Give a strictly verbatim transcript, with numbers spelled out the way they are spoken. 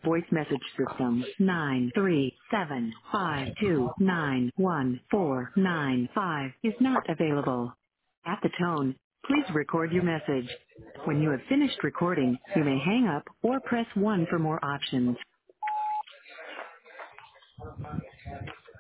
Voice message system nine three seven five two nine one four nine five is not available. At the tone, please record your message. When you have finished recording, you may hang up or press one for more options.